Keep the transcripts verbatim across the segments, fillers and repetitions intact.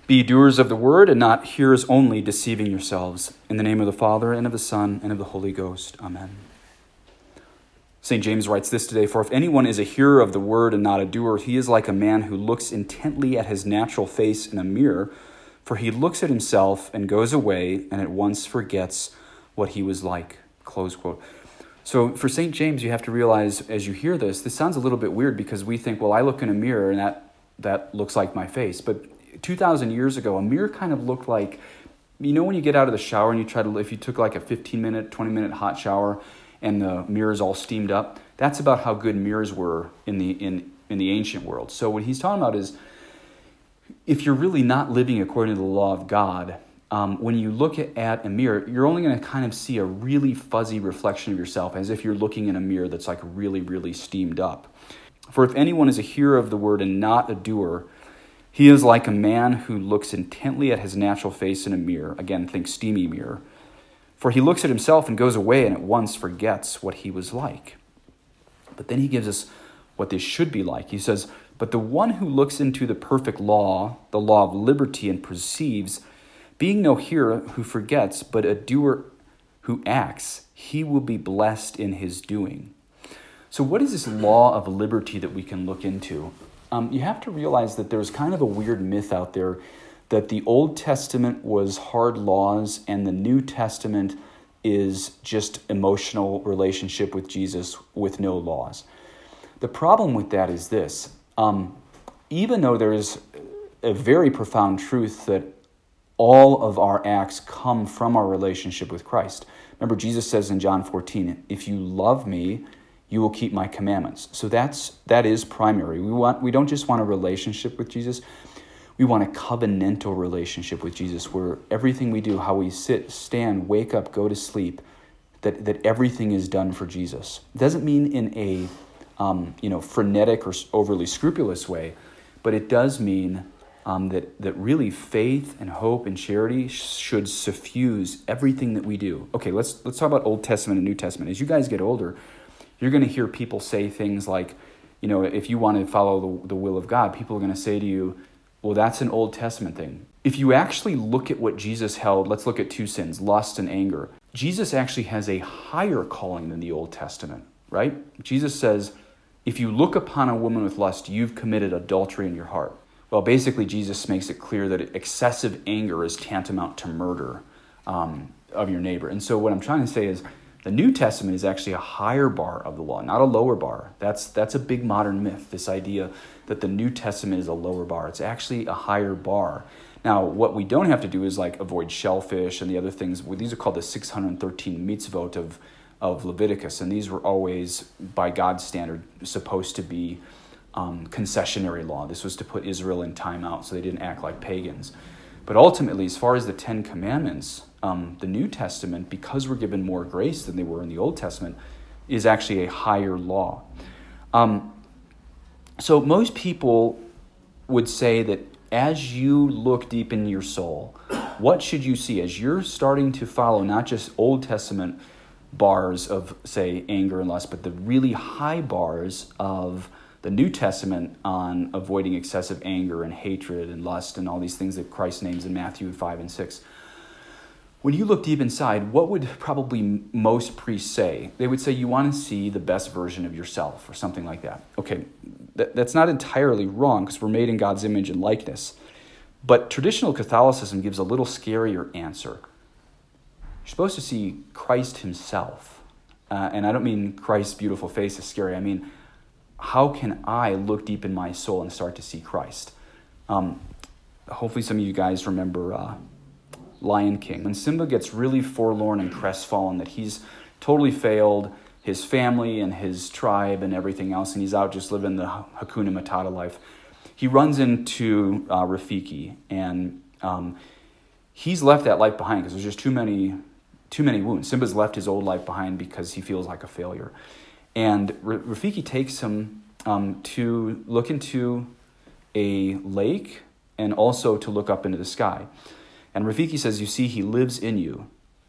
Be doers of the word and not hearers only, deceiving yourselves. In the name of the Father, and of the Son, and of the Holy Ghost. Amen. Saint James writes this today, "For if anyone is a hearer of the word and not a doer, he is like a man who looks intently at his natural face in a mirror, for he looks at himself and goes away and at once forgets what he was like." Close quote. So for Saint James, you have to realize as you hear this, this sounds a little bit weird because we think, well, I look in a mirror and that, that looks like my face. But two thousand years ago, a mirror kind of looked like, you know, when you get out of the shower and you try to, if you took like a fifteen minute, twenty minute hot shower and the mirror's all steamed up, that's about how good mirrors were in the in, in the ancient world. So what he's talking about is, if you're really not living according to the law of God, um, when you look at, at a mirror, you're only going to kind of see a really fuzzy reflection of yourself, as if you're looking in a mirror that's like really, really steamed up. For if anyone is a hearer of the word and not a doer, he is like a man who looks intently at his natural face in a mirror. Again, think steamy mirror. For he looks at himself and goes away and at once forgets what he was like. But then he gives us what this should be like. He says, "But the one who looks into the perfect law, the law of liberty, and perceives, being no hearer who forgets, but a doer who acts, he will be blessed in his doing." So what is this law of liberty that we can look into? Um, you have to realize that there's kind of a weird myth out there that the Old Testament was hard laws and the New Testament is just emotional relationship with Jesus with no laws. The problem with that is this. Um, even though there is a very profound truth that all of our acts come from our relationship with Christ. Remember, Jesus says in John fourteen, "If you love me, you will keep my commandments." So that's that is primary. We want we don't just want a relationship with Jesus. We want a covenantal relationship with Jesus where everything we do, how we sit, stand, wake up, go to sleep, that, that everything is done for Jesus. It doesn't mean in a um, you know frenetic or overly scrupulous way, but it does mean um, that, that really faith and hope and charity should suffuse everything that we do. Okay, let's let's talk about Old Testament and New Testament. As you guys get older, you're going to hear people say things like, you know, if you want to follow the, the will of God, people are going to say to you, well, that's an Old Testament thing. If you actually look at what Jesus held, let's look at two sins, lust and anger. Jesus actually has a higher calling than the Old Testament, right? Jesus says, if you look upon a woman with lust, you've committed adultery in your heart. Well, basically, Jesus makes it clear that excessive anger is tantamount to murder um, of your neighbor. And so what I'm trying to say is, the New Testament is actually a higher bar of the law, not a lower bar. That's that's a big modern myth, this idea that the New Testament is a lower bar. It's actually a higher bar. Now, what we don't have to do is like avoid shellfish and the other things. Well, these are called the six hundred thirteen mitzvot of, of Leviticus, and these were always, by God's standard, supposed to be um, concessionary law. This was to put Israel in timeout so they didn't act like pagans. But ultimately, as far as the Ten Commandments, um, the New Testament, because we're given more grace than they were in the Old Testament, is actually a higher law. Um, so most people would say that as you look deep in your soul, what should you see? As you're starting to follow not just Old Testament bars of, say, anger and lust, but the really high bars of the New Testament on avoiding excessive anger and hatred and lust and all these things that Christ names in Matthew five and six. When you look deep inside, what would probably most priests say? They would say you want to see the best version of yourself or something like that. Okay, that, that's not entirely wrong because we're made in God's image and likeness. But traditional Catholicism gives a little scarier answer. You're supposed to see Christ himself. Uh, and I don't mean Christ's beautiful face is scary. I mean, how can I look deep in my soul and start to see Christ? Um, hopefully some of you guys remember uh, Lion King. When Simba gets really forlorn and crestfallen that he's totally failed his family and his tribe and everything else, and he's out just living the Hakuna Matata life, he runs into uh, Rafiki, and um, he's left that life behind because there's just too many, too many wounds. Simba's left his old life behind because he feels like a failure. And Rafiki takes him um, to look into a lake and also to look up into the sky. And Rafiki says, you see, he lives in you.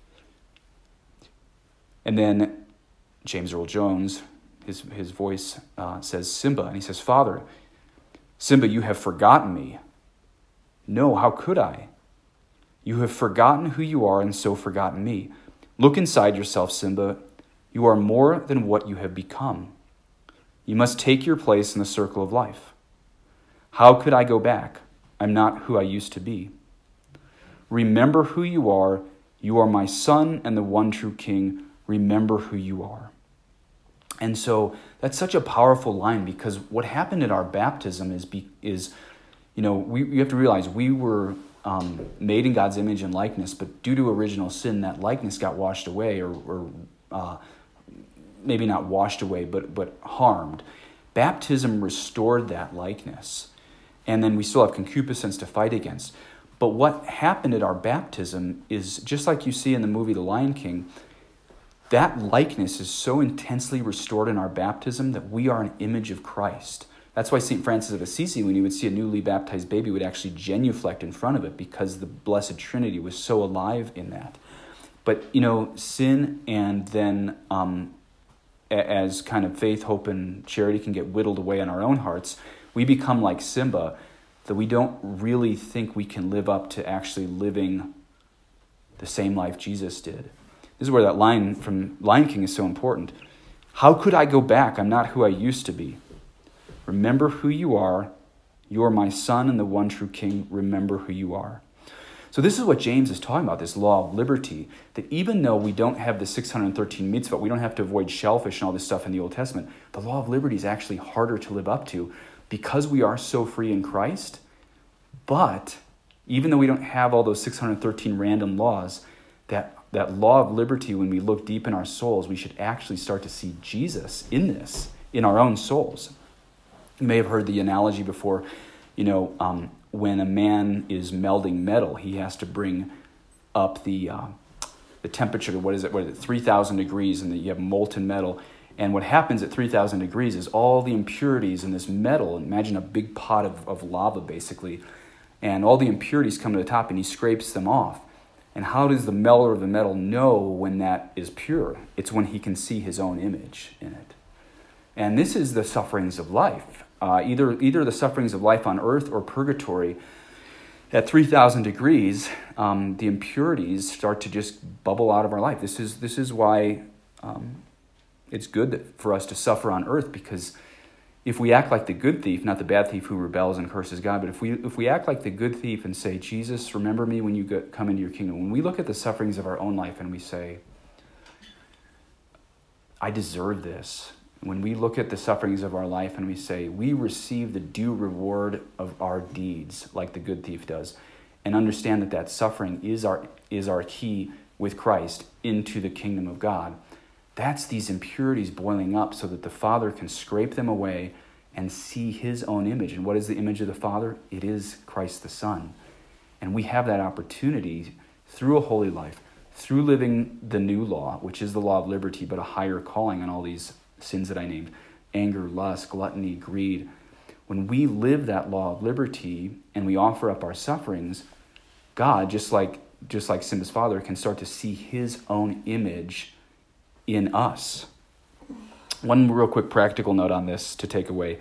And then James Earl Jones, his, his voice uh, says, Simba. And he says, Father, Simba, you have forgotten me. No, how could I? You have forgotten who you are and so forgotten me. Look inside yourself, Simba. You are more than what you have become. You must take your place in the circle of life. How could I go back? I'm not who I used to be. Remember who you are. You are my son and the one true king. Remember who you are. And so that's such a powerful line, because what happened at our baptism is, be, is you know, we you have to realize we were um, made in God's image and likeness, but due to original sin, that likeness got washed away, or, or uh, maybe not washed away, but but harmed. Baptism restored that likeness. And then we still have concupiscence to fight against. But what happened at our baptism is, just like you see in the movie The Lion King, that likeness is so intensely restored in our baptism that we are an image of Christ. That's why Saint Francis of Assisi, when he would see a newly baptized baby, would actually genuflect in front of it, because the Blessed Trinity was so alive in that. But, you know, sin and then um, as kind of faith, hope, and charity can get whittled away in our own hearts, we become like Simba, that we don't really think we can live up to actually living the same life Jesus did. This is where that line from Lion King is so important. How could I go back? I'm not who I used to be. Remember who you are. You are my son and the one true king. Remember who you are. So this is what James is talking about, this law of liberty, that even though we don't have the six hundred thirteen mitzvot, we don't have to avoid shellfish and all this stuff in the Old Testament, the law of liberty is actually harder to live up to because we are so free in Christ. But even though we don't have all those six hundred thirteen random laws, that, that law of liberty, when we look deep in our souls, we should actually start to see Jesus in this, in our own souls. You may have heard the analogy before, you know, um, when a man is melding metal, he has to bring up the uh, the temperature to, what is it, what is it, three thousand degrees, and you have molten metal. And what happens at three thousand degrees is all the impurities in this metal, imagine a big pot of, of lava basically, and all the impurities come to the top and he scrapes them off. And how does the melter of the metal know when that is pure? It's when he can see his own image in it. And this is the sufferings of life. Uh, either, either the sufferings of life on earth or purgatory. At three thousand degrees, um, the impurities start to just bubble out of our life. This is, this is why um, it's good that, for us to suffer on earth, because if we act like the good thief, not the bad thief who rebels and curses God, but if we if we act like the good thief and say, Jesus, remember me when you go, come into your kingdom. When we look at the sufferings of our own life and we say, I deserve this. When we look at the sufferings of our life and we say, we receive the due reward of our deeds, like the good thief does, and understand that that suffering is our is our key with Christ into the kingdom of God, that's these impurities boiling up so that the Father can scrape them away and see his own image. And what is the image of the Father? It is Christ the Son. And we have that opportunity through a holy life, through living the new law, which is the law of liberty, but a higher calling on all these sins that I named: anger, lust, gluttony, greed. When we live that law of liberty and we offer up our sufferings, God, just like just like Simba's father, can start to see his own image in us. One real quick practical note on this to take away.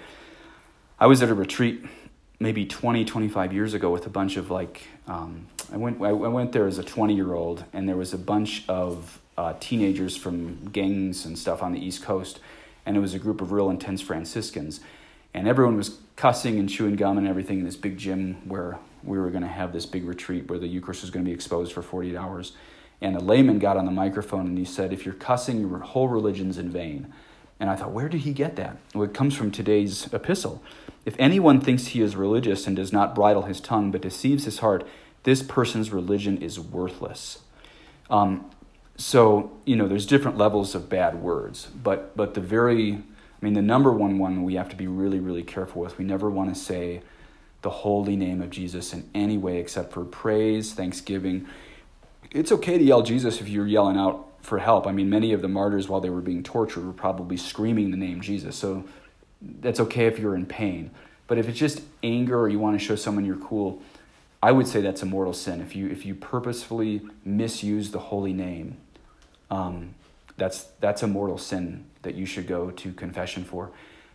I was at a retreat maybe twenty, twenty-five years ago with a bunch of like, um, I went I went there as a twenty-year-old, and there was a bunch of uh, teenagers from gangs and stuff on the East Coast, and it was a group of real intense Franciscans. And everyone was cussing and chewing gum and everything in this big gym where we were going to have this big retreat where the Eucharist was going to be exposed for forty-eight hours. And a layman got on the microphone and he said, if you're cussing, your whole religion's in vain. And I thought, where did he get that? Well, it comes from today's epistle. If anyone thinks he is religious and does not bridle his tongue but deceives his heart, this person's religion is worthless. Um, so, you know, there's different levels of bad words. But but the very, I mean, the number one one we have to be really, really careful with. We never want to say the holy name of Jesus in any way except for praise, thanksgiving. It's okay to yell Jesus if you're yelling out for help. I mean, many of the martyrs, while they were being tortured, were probably screaming the name Jesus. So that's okay if you're in pain. But if it's just anger or you want to show someone you're cool, I would say that's a mortal sin. If you if you purposefully misuse the holy name, um, that's that's a mortal sin that you should go to confession for.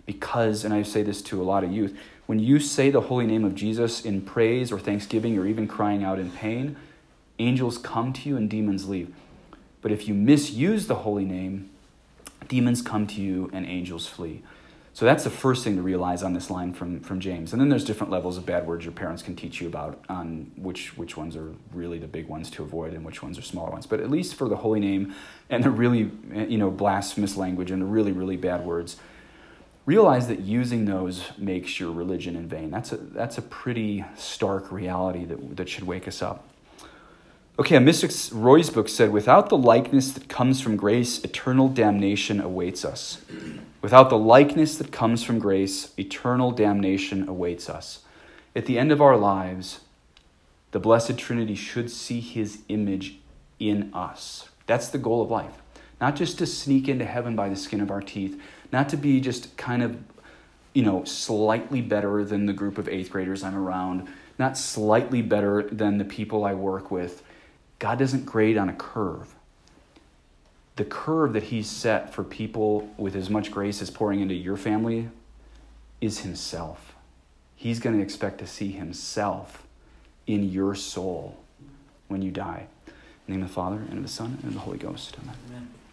Because, and I say this to a lot of youth, when you say the holy name of Jesus in praise or thanksgiving or even crying out in pain, angels come to you and demons leave. But if you misuse the holy name, demons come to you and angels flee. So that's the first thing to realize on this line from, from James. And then there's different levels of bad words your parents can teach you about on which, which ones are really the big ones to avoid and which ones are smaller ones. But at least for the holy name and the really, you know, blasphemous language and the really, really bad words, realize that using those makes your religion in vain. That's a, that's a pretty stark reality that, that should wake us up. Okay, a mystic, Roy's book said, without the likeness that comes from grace, eternal damnation awaits us. Without the likeness that comes from grace, eternal damnation awaits us. At the end of our lives, the Blessed Trinity should see his image in us. That's the goal of life. Not just to sneak into heaven by the skin of our teeth, not to be just kind of, you know, slightly better than the group of eighth graders I'm around, not slightly better than the people I work with. God doesn't grade on a curve. The curve that he's set for people with as much grace as pouring into your family is himself. He's going to expect to see himself in your soul when you die. In the name of the Father, and of the Son, and of the Holy Ghost. Amen. Amen.